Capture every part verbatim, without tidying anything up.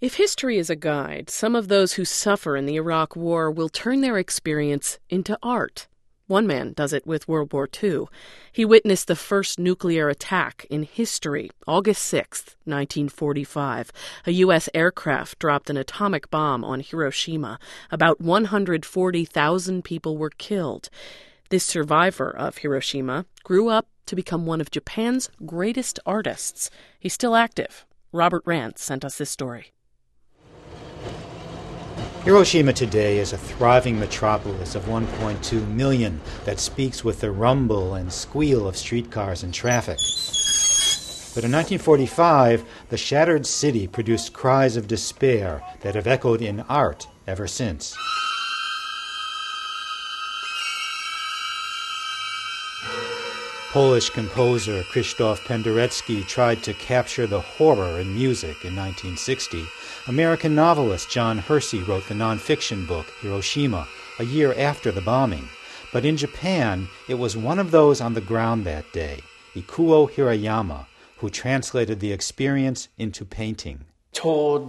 If history is a guide, some of those who suffer in the Iraq War will turn their experience into art. One man does it with World War Two. He witnessed the first nuclear attack in history, August sixth, nineteen forty-five. A U S aircraft dropped an atomic bomb on Hiroshima. About one hundred forty thousand people were killed. This survivor of Hiroshima grew up to become one of Japan's greatest artists. He's still active. Robert Rance sent us this story. Hiroshima today is a thriving metropolis of one point two million that speaks with the rumble and squeal of streetcars and traffic. But in nineteen forty-five, the shattered city produced cries of despair that have echoed in art ever since. Polish composer Krzysztof Penderecki tried to capture the horror in music in nineteen sixty. American novelist John Hersey wrote the nonfiction book Hiroshima a year after the bombing. But in Japan, it was one of those on the ground that day, Ikuo Hirayama, who translated the experience into painting. On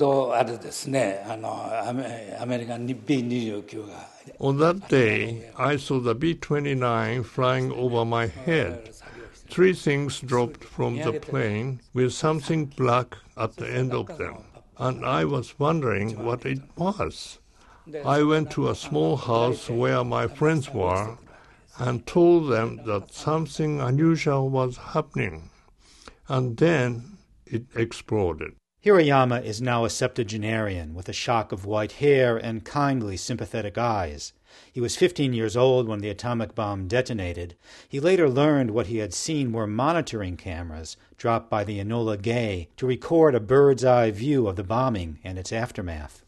that day, I saw the B twenty-nine flying over my head. Three things dropped from the plane with something black at the end of them, and I was wondering what it was. I went to a small house where my friends were and told them that something unusual was happening, and then it exploded. Hirayama is now a septuagenarian with a shock of white hair and kindly, sympathetic eyes. He was fifteen years old when the atomic bomb detonated. He later learned what he had seen were monitoring cameras dropped by the Enola Gay to record a bird's-eye view of the bombing and its aftermath.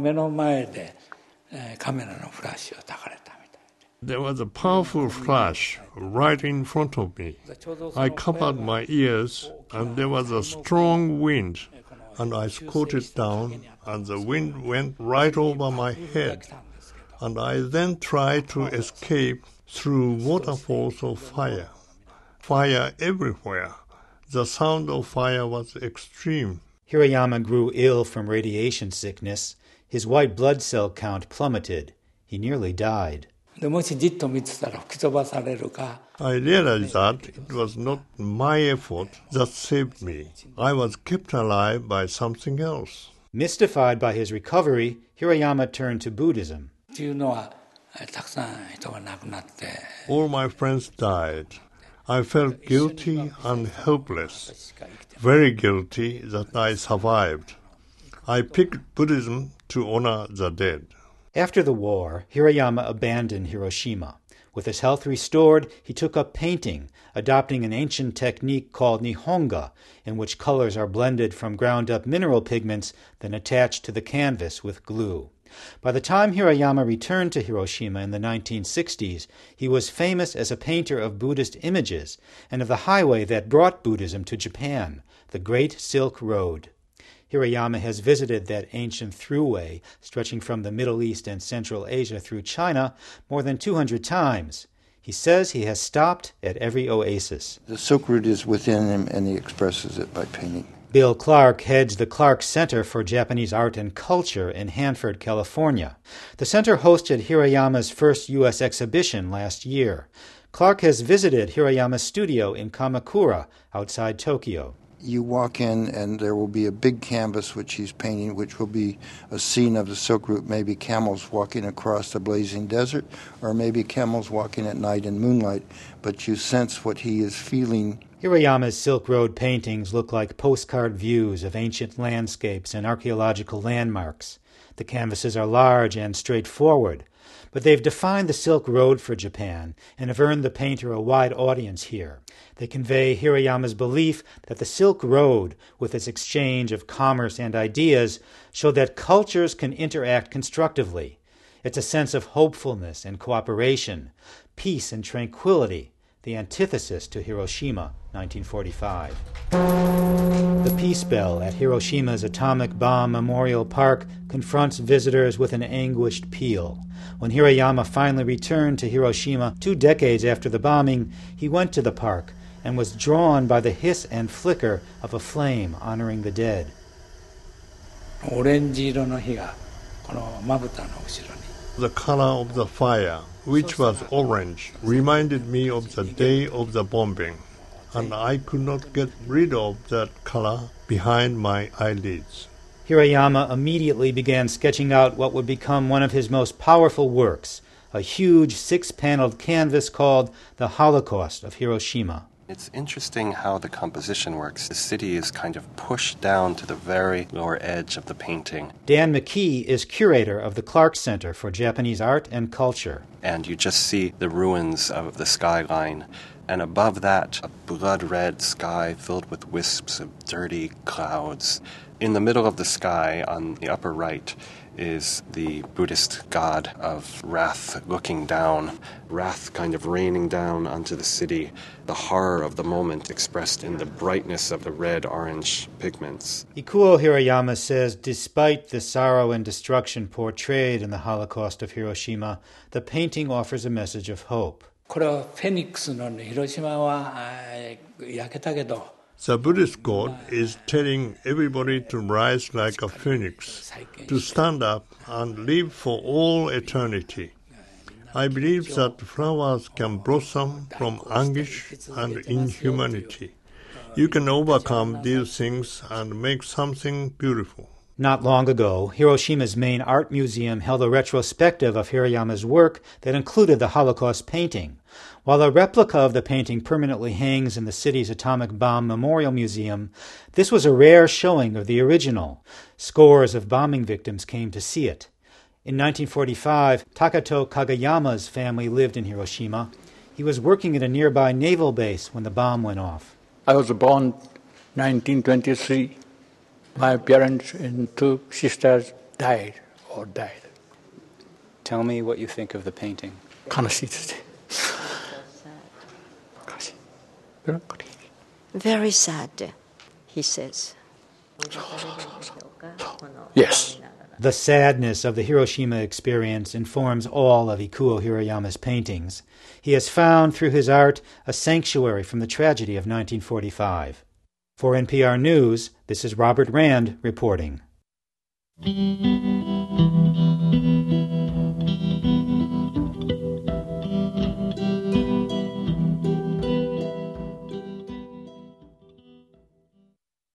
There was a powerful flash right in front of me. I covered my ears, and there was a strong wind, and I squatted down, and the wind went right over my head. And I then tried to escape through waterfalls of fire. Fire everywhere. The sound of fire was extreme. Hirayama grew ill from radiation sickness. His white blood cell count plummeted. He nearly died. I realized that it was not my effort that saved me. I was kept alive by something else. Mystified by his recovery, Hirayama turned to Buddhism. All my friends died. I felt guilty and helpless, very guilty that I survived. I picked Buddhism to honor the dead. After the war, Hirayama abandoned Hiroshima. With his health restored, he took up painting, adopting an ancient technique called Nihonga, in which colors are blended from ground-up mineral pigments, then attached to the canvas with glue. By the time Hirayama returned to Hiroshima in the nineteen sixties, he was famous as a painter of Buddhist images and of the highway that brought Buddhism to Japan, the Great Silk Road. Hirayama has visited that ancient throughway stretching from the Middle East and Central Asia through China more than two hundred times. He says he has stopped at every oasis. The Silk Route is within him, and he expresses it by painting. Bill Clark heads the Clark Center for Japanese Art and Culture in Hanford, California. The center hosted Hirayama's first U S exhibition last year. Clark has visited Hirayama's studio in Kamakura, outside Tokyo. You walk in, and there will be a big canvas which he's painting, which will be a scene of the Silk Route, maybe camels walking across the blazing desert, or maybe camels walking at night in moonlight, but you sense what he is feeling. Hirayama's Silk Road paintings look like postcard views of ancient landscapes and archaeological landmarks. The canvases are large and straightforward, but they've defined the Silk Road for Japan and have earned the painter a wide audience here. They convey Hirayama's belief that the Silk Road, with its exchange of commerce and ideas, show that cultures can interact constructively. It's a sense of hopefulness and cooperation, peace and tranquility, the antithesis to Hiroshima, nineteen forty-five. The Peace Bell at Hiroshima's Atomic Bomb Memorial Park confronts visitors with an anguished peal. When Hirayama finally returned to Hiroshima two decades after the bombing, he went to the park and was drawn by the hiss and flicker of a flame honoring the dead. The color of the fire, which was orange, reminded me of the day of the bombing, and I could not get rid of that color behind my eyelids. Hirayama immediately began sketching out what would become one of his most powerful works, a huge six-paneled canvas called The Holocaust of Hiroshima. It's interesting how the composition works. The city is kind of pushed down to the very lower edge of the painting. Dan McKee is curator of the Clark Center for Japanese Art and Culture. And you just see the ruins of the skyline. And above that, a blood-red sky filled with wisps of dirty clouds. In the middle of the sky, on the upper right, is the Buddhist god of wrath looking down, wrath kind of raining down onto the city, the horror of the moment expressed in the brightness of the red-orange pigments. Ikuo Hirayama says despite the sorrow and destruction portrayed in the Holocaust of Hiroshima, the painting offers a message of hope. The Buddhist god is telling everybody to rise like a phoenix, to stand up and live for all eternity. I believe that flowers can blossom from anguish and inhumanity. You can overcome these things and make something beautiful. Not long ago, Hiroshima's main art museum held a retrospective of Hirayama's work that included the Holocaust painting. While a replica of the painting permanently hangs in the city's Atomic Bomb Memorial Museum, this was a rare showing of the original. Scores of bombing victims came to see it. In nineteen forty-five, Takato Kagayama's family lived in Hiroshima. He was working at a nearby naval base when the bomb went off. I was born nineteen twenty-three. My parents and two sisters died or died. Tell me what you think of the painting. Very sad, he says. Yes. The sadness of the Hiroshima experience informs all of Ikuo Hirayama's paintings. He has found through his art a sanctuary from the tragedy of nineteen forty-five. For N P R News, this is Robert Rand reporting.